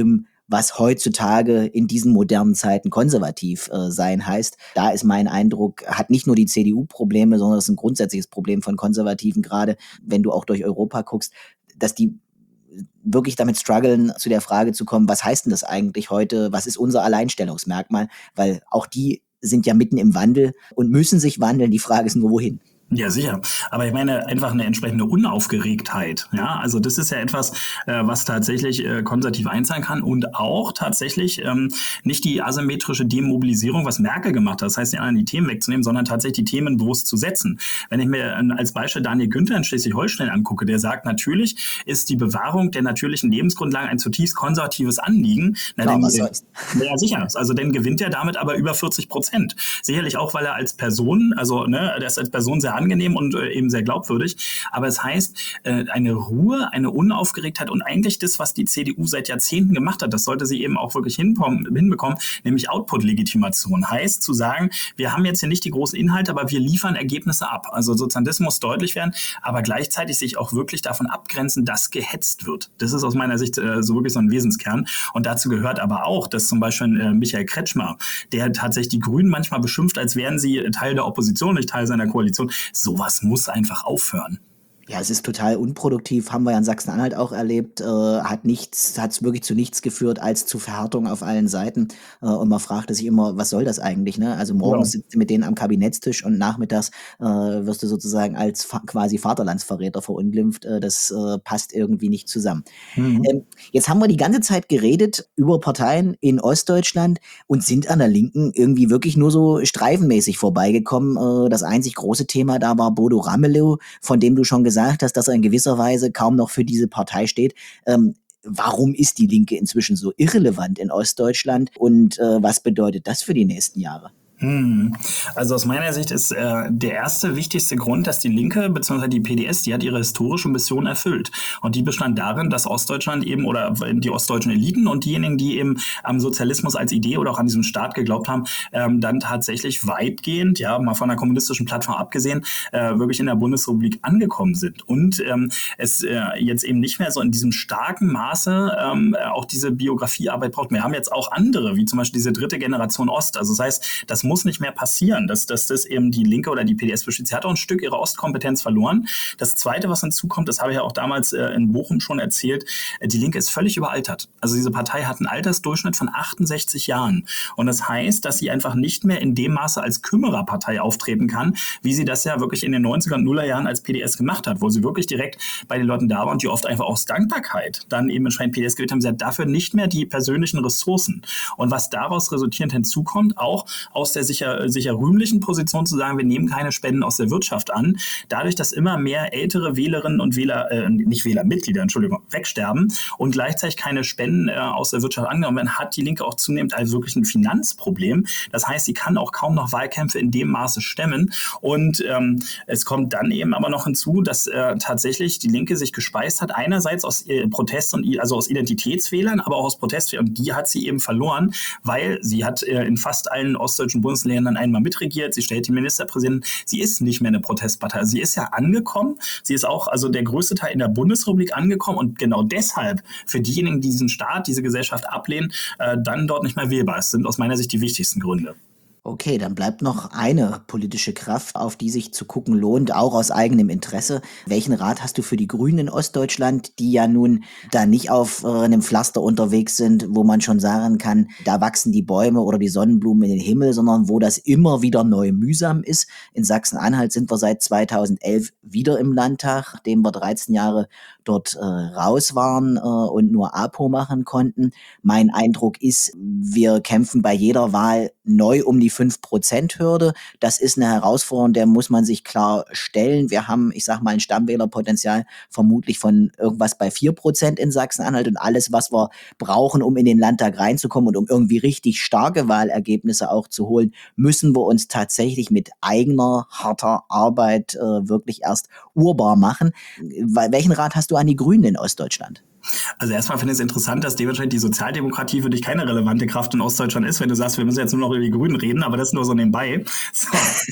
was heutzutage in diesen modernen Zeiten konservativ äh, sein heißt. Da ist mein Eindruck, hat nicht nur die C D U Probleme, sondern es ist ein grundsätzliches Problem von Konservativen, gerade wenn du auch durch Europa guckst, dass die wirklich damit strugglen, zu der Frage zu kommen, was heißt denn das eigentlich heute, was ist unser Alleinstellungsmerkmal, weil auch die sind ja mitten im Wandel und müssen sich wandeln, die Frage ist nur, wohin. Ja, sicher. Aber ich meine, einfach eine entsprechende Unaufgeregtheit. Ja, also das ist ja etwas, äh, was tatsächlich äh, konservativ einzahlen kann und auch tatsächlich ähm, nicht die asymmetrische Demobilisierung, was Merkel gemacht hat, das heißt, die anderen die Themen wegzunehmen, sondern tatsächlich die Themen bewusst zu setzen. Wenn ich mir äh, als Beispiel Daniel Günther in Schleswig-Holstein angucke, der sagt, natürlich ist die Bewahrung der natürlichen Lebensgrundlagen ein zutiefst konservatives Anliegen. Na, Klar, denn, was soll's. Ja, sicher. Also dann gewinnt er damit aber über vierzig Prozent. Sicherlich auch, weil er als Person, also ne, der ist als Person sehr angenehm und äh, eben sehr glaubwürdig. Aber es heißt, äh, eine Ruhe, eine Unaufgeregtheit und eigentlich das, was die C D U seit Jahrzehnten gemacht hat, das sollte sie eben auch wirklich hinbekommen, hinbekommen nämlich Output-Legitimation. Heißt zu sagen, wir haben jetzt hier nicht die großen Inhalte, aber wir liefern Ergebnisse ab. Also sozusagen, das muss deutlich werden, aber gleichzeitig sich auch wirklich davon abgrenzen, dass gehetzt wird. Das ist aus meiner Sicht äh, so wirklich so ein Wesenskern. Und dazu gehört aber auch, dass zum Beispiel äh, Michael Kretschmer, der tatsächlich die Grünen manchmal beschimpft, als wären sie Teil der Opposition, nicht Teil seiner Koalition. Sowas muss einfach aufhören. Ja, es ist total unproduktiv, haben wir ja in Sachsen-Anhalt auch erlebt, äh, hat nichts, hat es wirklich zu nichts geführt als zu Verhärtung auf allen Seiten. Äh, und man fragte sich immer, was soll das eigentlich? Ne? Also morgens Ja. sitzt du mit denen am Kabinettstisch und nachmittags äh, wirst du sozusagen als fa- quasi Vaterlandsverräter verunglimpft. Äh, das äh, passt irgendwie nicht zusammen. Mhm. Ähm, jetzt haben wir die ganze Zeit geredet über Parteien in Ostdeutschland und sind an der Linken irgendwie wirklich nur so streifenmäßig vorbeigekommen. Äh, das einzig große Thema da war Bodo Ramelow, von dem du schon gesagt hast, dass er in gewisser Weise kaum noch für diese Partei steht. Ähm, warum ist die Linke inzwischen so irrelevant in Ostdeutschland und äh, was bedeutet das für die nächsten Jahre? Hm. Also aus meiner Sicht ist äh, der erste wichtigste Grund, dass die Linke bzw. die P D S, die hat ihre historische Mission erfüllt. Und die bestand darin, dass Ostdeutschland eben oder die ostdeutschen Eliten und diejenigen, die eben am Sozialismus als Idee oder auch an diesen Staat geglaubt haben, ähm, dann tatsächlich weitgehend, ja, mal von der kommunistischen Plattform abgesehen, äh, wirklich in der Bundesrepublik angekommen sind. Und ähm, es äh, jetzt eben nicht mehr so in diesem starken Maße ähm, auch diese Biografiearbeit braucht. Wir haben jetzt auch andere, wie zum Beispiel diese dritte Generation Ost. Also das heißt, das muss nicht mehr passieren, dass, dass das eben die Linke oder die P D S besteht. Sie hat auch ein Stück ihrer Ostkompetenz verloren. Das Zweite, was hinzukommt, das habe ich ja auch damals äh, in Bochum schon erzählt, äh, die Linke ist völlig überaltert. Also diese Partei hat einen Altersdurchschnitt von achtundsechzig Jahren. Und das heißt, dass sie einfach nicht mehr in dem Maße als Kümmererpartei auftreten kann, wie sie das ja wirklich in den neunziger und Nuller Jahren als P D S gemacht hat, wo sie wirklich direkt bei den Leuten da war und die oft einfach aus Dankbarkeit dann eben entsprechend P D S gewählt haben. Sie hat dafür nicht mehr die persönlichen Ressourcen. Und was daraus resultierend hinzukommt, auch aus der sicher, sicher rühmlichen Position zu sagen, wir nehmen keine Spenden aus der Wirtschaft an. Dadurch, dass immer mehr ältere Wählerinnen und Wähler, äh, nicht Wählermitglieder, Entschuldigung, wegsterben und gleichzeitig keine Spenden äh, aus der Wirtschaft angenommen werden, hat die Linke auch zunehmend also wirklich ein Finanzproblem. Das heißt, sie kann auch kaum noch Wahlkämpfe in dem Maße stemmen. Und ähm, es kommt dann eben aber noch hinzu, dass äh, tatsächlich die Linke sich gespeist hat, einerseits aus äh, Protest und also aus Identitätswählern, aber auch aus Protestwählern. Und die hat sie eben verloren, weil sie hat äh, in fast allen ostdeutschen Bundesländern einmal mitregiert, sie stellt die Ministerpräsidentin, sie ist nicht mehr eine Protestpartei. Also sie ist ja angekommen, sie ist auch, also der größte Teil in der Bundesrepublik angekommen und genau deshalb für diejenigen, die diesen Staat, diese Gesellschaft ablehnen, äh, dann dort nicht mehr wählbar. Das sind aus meiner Sicht die wichtigsten Gründe. Okay, dann bleibt noch eine politische Kraft, auf die sich zu gucken lohnt, auch aus eigenem Interesse. Welchen Rat hast du für die Grünen in Ostdeutschland, die ja nun da nicht auf äh, einem Pflaster unterwegs sind, wo man schon sagen kann, da wachsen die Bäume oder die Sonnenblumen in den Himmel, sondern wo das immer wieder neu mühsam ist? In Sachsen-Anhalt sind wir seit zweitausendelf wieder im Landtag, nachdem wir dreizehn Jahre dort äh, raus waren äh, und nur A P O machen konnten. Mein Eindruck ist, wir kämpfen bei jeder Wahl neu um die fünf Prozent Hürde. Das ist eine Herausforderung, der muss man sich klar stellen. Wir haben, ich sag mal, ein Stammwählerpotenzial vermutlich von irgendwas bei vier Prozent in Sachsen-Anhalt und alles, was wir brauchen, um in den Landtag reinzukommen und um irgendwie richtig starke Wahlergebnisse auch zu holen, müssen wir uns tatsächlich mit eigener, harter Arbeit äh, wirklich erst urbar machen. Welchen Rat hast du an die Grünen in Ostdeutschland? Also erstmal finde ich es interessant, dass dementsprechend die Sozialdemokratie für dich keine relevante Kraft in Ostdeutschland ist, wenn du sagst, wir müssen jetzt nur noch über die Grünen reden, aber das nur so nebenbei. So.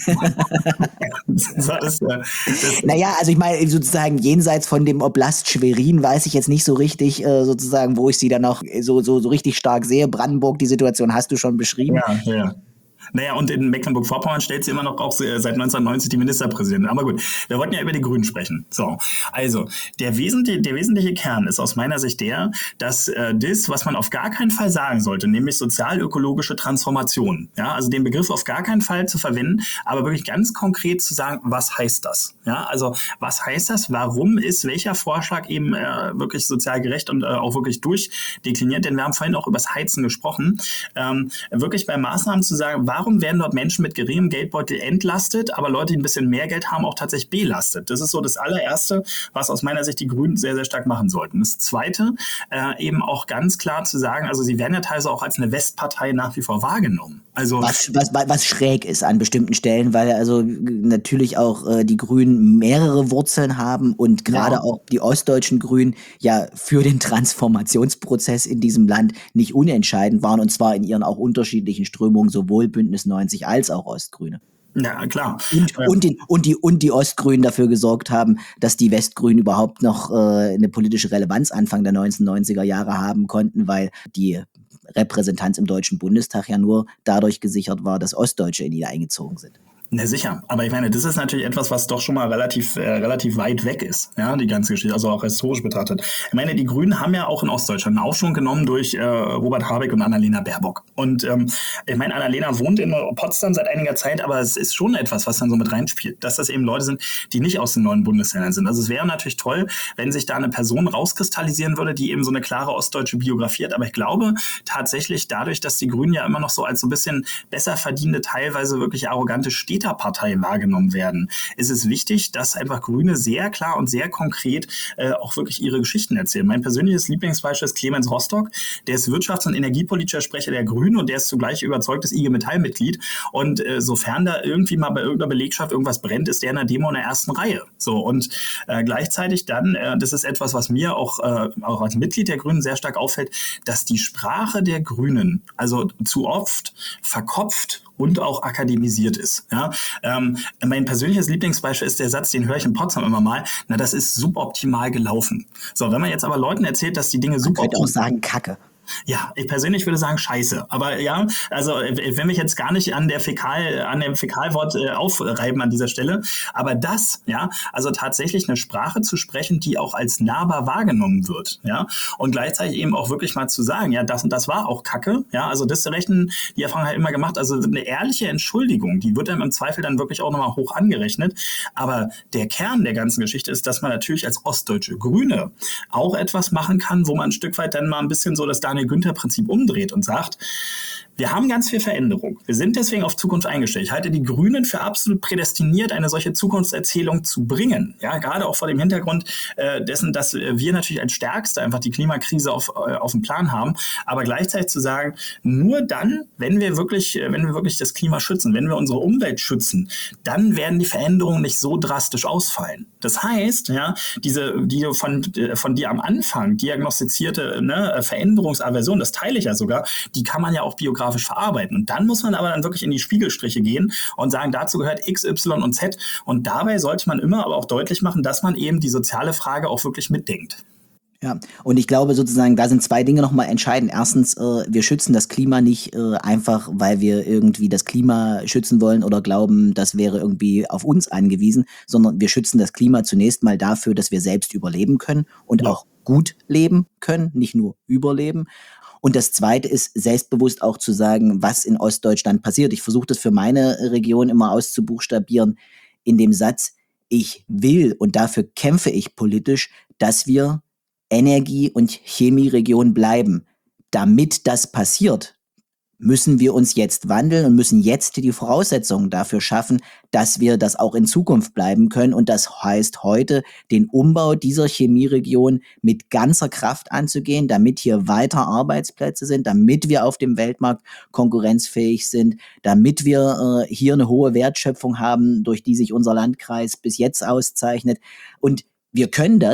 so, das, das naja, also ich meine, sozusagen jenseits von dem Oblast Schwerin weiß ich jetzt nicht so richtig, äh, sozusagen, wo ich sie dann noch so, so, so richtig stark sehe. Brandenburg, die Situation hast du schon beschrieben. Ja, ja. Naja, und in Mecklenburg-Vorpommern stellt sie immer noch auch seit neunzehnhundertneunzig die Ministerpräsidentin. Aber gut, wir wollten ja über die Grünen sprechen. So, also der wesentliche, der wesentliche Kern ist aus meiner Sicht der, dass äh, das, was man auf gar keinen Fall sagen sollte, nämlich sozial-ökologische Transformation, ja, also den Begriff auf gar keinen Fall zu verwenden, aber wirklich ganz konkret zu sagen, was heißt das? Ja, also was heißt das? Warum ist welcher Vorschlag eben äh, wirklich sozial gerecht und äh, auch wirklich durchdekliniert? Denn wir haben vorhin auch über das Heizen gesprochen. Ähm, wirklich bei Maßnahmen zu sagen, warum werden dort Menschen mit geringem Geldbeutel entlastet, aber Leute, die ein bisschen mehr Geld haben, auch tatsächlich belastet? Das ist so das allererste, was aus meiner Sicht die Grünen sehr, sehr stark machen sollten. Das zweite, äh, eben auch ganz klar zu sagen, also sie werden ja teilweise auch als eine Westpartei nach wie vor wahrgenommen. Also was, was, was schräg ist an bestimmten Stellen, weil also natürlich auch äh, die Grünen mehrere Wurzeln haben und gerade ja. auch die ostdeutschen Grünen ja für den Transformationsprozess in diesem Land nicht unentscheidend waren, und zwar in ihren auch unterschiedlichen Strömungen, sowohl Bündnis neunzig als auch Ostgrüne. Ja, klar. Und, und, die, und, die, und die Ostgrünen dafür gesorgt haben, dass die Westgrünen überhaupt noch äh, eine politische Relevanz Anfang der neunzehnhundertneunziger Jahre haben konnten, weil die Repräsentanz im Deutschen Bundestag ja nur dadurch gesichert war, dass Ostdeutsche in die eingezogen sind. Na sicher, aber ich meine, das ist natürlich etwas, was doch schon mal relativ äh, relativ weit weg ist, ja, die ganze Geschichte, also auch historisch betrachtet. Ich meine, die Grünen haben ja auch in Ostdeutschland einen Aufschwung genommen durch äh, Robert Habeck und Annalena Baerbock. Und ähm, ich meine, Annalena wohnt in Potsdam seit einiger Zeit, aber es ist schon etwas, was dann so mit reinspielt, dass das eben Leute sind, die nicht aus den neuen Bundesländern sind. Also es wäre natürlich toll, wenn sich da eine Person rauskristallisieren würde, die eben so eine klare ostdeutsche Biografie hat. Aber ich glaube tatsächlich dadurch, dass die Grünen ja immer noch so als so ein bisschen besser verdienende, teilweise wirklich arrogante Städte Partei wahrgenommen werden, ist es wichtig, dass einfach Grüne sehr klar und sehr konkret äh, auch wirklich ihre Geschichten erzählen. Mein persönliches Lieblingsbeispiel ist Clemens Rostock, der ist wirtschafts- und energiepolitischer Sprecher der Grünen und der ist zugleich überzeugtes I G Metall-Mitglied und äh, sofern da irgendwie mal bei irgendeiner Belegschaft irgendwas brennt, ist der in der Demo in der ersten Reihe. So und äh, gleichzeitig dann, äh, das ist etwas, was mir auch, äh, auch als Mitglied der Grünen sehr stark auffällt, dass die Sprache der Grünen also zu oft verkopft und auch akademisiert ist. Ja? Ähm, mein persönliches Lieblingsbeispiel ist der Satz, den höre ich in Potsdam immer mal, na, das ist suboptimal gelaufen. So, wenn man jetzt aber Leuten erzählt, dass die Dinge suboptimal... Man könnte auch sagen, Kacke. Ja, ich persönlich würde sagen Scheiße. Aber ja, also ich will mich jetzt gar nicht an der Fäkal, an dem Fäkalwort äh, aufreiben an dieser Stelle. Aber das, ja, also tatsächlich eine Sprache zu sprechen, die auch als nahbar wahrgenommen wird, ja, und gleichzeitig eben auch wirklich mal zu sagen, ja, das und das war auch Kacke, ja, also das Rechten, die Erfahrung halt immer gemacht, also eine ehrliche Entschuldigung, die wird einem im Zweifel dann wirklich auch nochmal hoch angerechnet. Aber der Kern der ganzen Geschichte ist, dass man natürlich als ostdeutsche Grüne auch etwas machen kann, wo man ein Stück weit dann mal ein bisschen so das Daniel Günther-Prinzip umdreht und sagt, wir haben ganz viel Veränderung. Wir sind deswegen auf Zukunft eingestellt. Ich halte die Grünen für absolut prädestiniert, eine solche Zukunftserzählung zu bringen. Ja, gerade auch vor dem Hintergrund äh, dessen, dass wir natürlich als Stärkste einfach die Klimakrise auf, äh, auf dem Plan haben. Aber gleichzeitig zu sagen, nur dann, wenn wir wirklich, äh, wenn wir wirklich das Klima schützen, wenn wir unsere Umwelt schützen, dann werden die Veränderungen nicht so drastisch ausfallen. Das heißt, ja, diese, die von, von dir am Anfang diagnostizierte ne, Veränderungsaversion, das teile ich ja sogar, die kann man ja auch biografisch verarbeiten. Und dann muss man aber dann wirklich in die Spiegelstriche gehen und sagen, dazu gehört X, Y und Z. Und dabei sollte man immer aber auch deutlich machen, dass man eben die soziale Frage auch wirklich mitdenkt. Ja, und ich glaube sozusagen, da sind zwei Dinge nochmal entscheidend. Erstens, äh, wir schützen das Klima nicht äh, einfach, weil wir irgendwie das Klima schützen wollen oder glauben, das wäre irgendwie auf uns angewiesen, sondern wir schützen das Klima zunächst mal dafür, dass wir selbst überleben können und ja. auch gut leben können, nicht nur überleben. Und das Zweite ist, selbstbewusst auch zu sagen, was in Ostdeutschland passiert. Ich versuche das für meine Region immer auszubuchstabieren in dem Satz, ich will und dafür kämpfe ich politisch, dass wir Energie- und Chemieregion bleiben. Damit das passiert, müssen wir uns jetzt wandeln und müssen jetzt die Voraussetzungen dafür schaffen, dass wir das auch in Zukunft bleiben können. Und das heißt heute, den Umbau dieser Chemieregion mit ganzer Kraft anzugehen, damit hier weiter Arbeitsplätze sind, damit wir auf dem Weltmarkt konkurrenzfähig sind, damit wir äh, hier eine hohe Wertschöpfung haben, durch die sich unser Landkreis bis jetzt auszeichnet. Und wir können das,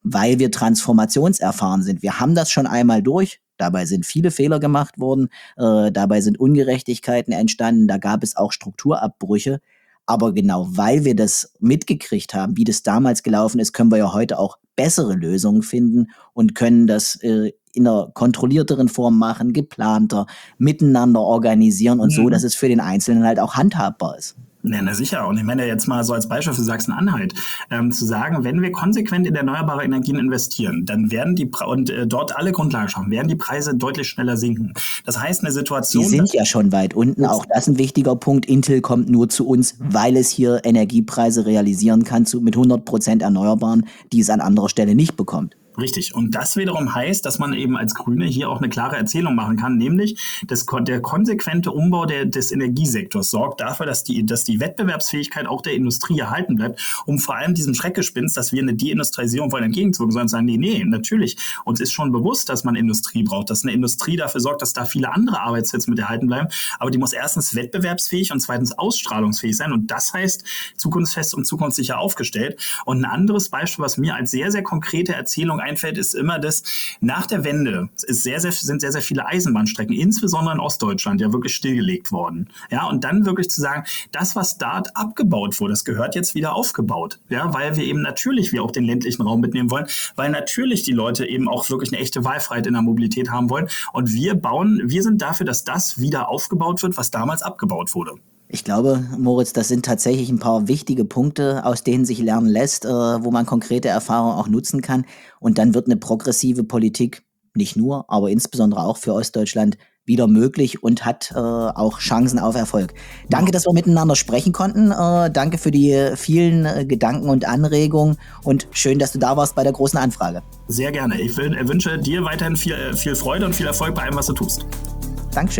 weil wir transformationserfahren sind. Wir haben das schon einmal durch. Dabei sind viele Fehler gemacht worden. Äh, dabei sind Ungerechtigkeiten entstanden. Da gab es auch Strukturabbrüche. Aber genau weil wir das mitgekriegt haben, wie das damals gelaufen ist, können wir ja heute auch bessere Lösungen finden und können das äh, in einer kontrollierteren Form machen, geplanter, miteinander organisieren und mhm. so, dass es für den Einzelnen halt auch handhabbar ist. Ja, na sicher. Und ich meine jetzt mal so als Beispiel für Sachsen-Anhalt, ähm, zu sagen, wenn wir konsequent in erneuerbare Energien investieren, dann werden die Pre- und äh, dort alle Grundlagen schaffen, werden die Preise deutlich schneller sinken. Das heißt, eine Situation... Die sind ja schon weit unten. Auch das ist ein wichtiger Punkt. Intel kommt nur zu uns, weil es hier Energiepreise realisieren kann zu, mit hundert Prozent Erneuerbaren, die es an anderer Stelle nicht bekommt. Richtig. Und das wiederum heißt, dass man eben als Grüne hier auch eine klare Erzählung machen kann, nämlich dass der konsequente Umbau der, des Energiesektors sorgt dafür, dass die, dass die Wettbewerbsfähigkeit auch der Industrie erhalten bleibt, um vor allem diesem Schreckgespenst, dass wir eine Deindustrialisierung wollen, entgegenzuwirken, sondern sagen, nee, nee, natürlich. Uns ist schon bewusst, dass man Industrie braucht, dass eine Industrie dafür sorgt, dass da viele andere Arbeitsplätze mit erhalten bleiben. Aber die muss erstens wettbewerbsfähig und zweitens ausstrahlungsfähig sein. Und das heißt zukunftsfest und zukunftssicher aufgestellt. Und ein anderes Beispiel, was mir als sehr, sehr konkrete Erzählung einfällt, ist immer das, nach der Wende ist sehr, sehr, sind sehr, sehr viele Eisenbahnstrecken, insbesondere in Ostdeutschland, ja wirklich stillgelegt worden. Ja, und dann wirklich zu sagen, das, was dort abgebaut wurde, das gehört jetzt wieder aufgebaut. Ja, weil wir eben natürlich wir auch den ländlichen Raum mitnehmen wollen, weil natürlich die Leute eben auch wirklich eine echte Wahlfreiheit in der Mobilität haben wollen. Und wir bauen, wir sind dafür, dass das wieder aufgebaut wird, was damals abgebaut wurde. Ich glaube, Moritz, das sind tatsächlich ein paar wichtige Punkte, aus denen sich lernen lässt, äh, wo man konkrete Erfahrungen auch nutzen kann. Und dann wird eine progressive Politik nicht nur, aber insbesondere auch für Ostdeutschland wieder möglich und hat äh, auch Chancen auf Erfolg. Danke, dass wir miteinander sprechen konnten. Äh, danke für die vielen äh, Gedanken und Anregungen und schön, dass du da warst bei der großen Anfrage. Sehr gerne. Ich will, äh, wünsche dir weiterhin viel, viel Freude und viel Erfolg bei allem, was du tust. Dankeschön.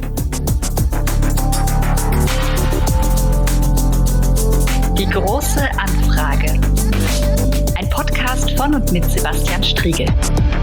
Die große Anfrage. Ein Podcast von und mit Sebastian Striegel.